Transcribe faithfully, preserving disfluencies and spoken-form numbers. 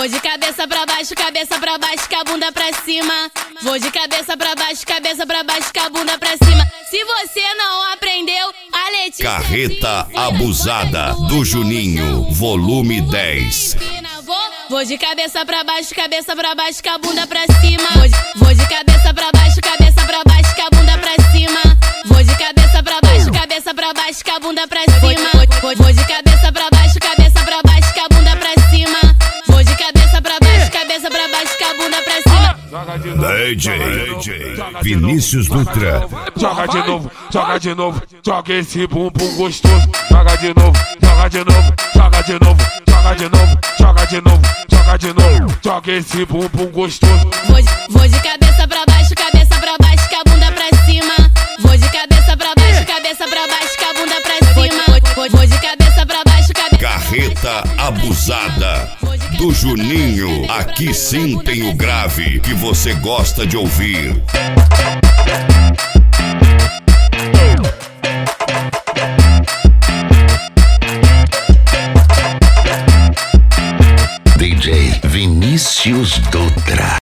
vou de cabeça pra baixo, cabeça pra baixo, com a bunda pra cima. Vou de cabeça pra baixo, cabeça pra baixo, com a bunda pra cima. Se você não aprendeu, a Letícia... Carreta Abusada, do Juninho, volume dez. Vou, vou de cabeça pra baixo, cabeça pra baixo, com a bunda pra cima. Vou de, vou de cabeça pra baixo, cabeça pra baixo, com a bunda pra cima. Vou de cabeça pra baixo, cabeça pra baixo, com a bunda pra cima. Vou, vou de cabeça pra baixo, cabeça pra baixo, com a bunda pra cima. Vou de cabeça pra baixo, cabeça pra baixo, com a bunda pra cima. D J Vinícius Dutra. Joga de novo, joga de novo, joga esse bumbum gostoso. Joga de novo, joga de novo, joga de novo, joga de novo, joga de novo, joga de novo, joga esse bumbum gostoso. Vou de, vou de cabeça pra baixo, cabeça pra baixo, com a bunda pra cima. Vou de cabeça pra baixo, cabeça pra baixo, com a bunda pra cima. Vou, vou de cabeça pra baixo, cabeça. Carreta Abusada, do Juninho. Aqui sim tem o grave que você gosta de ouvir. D J Vinícius Dutra.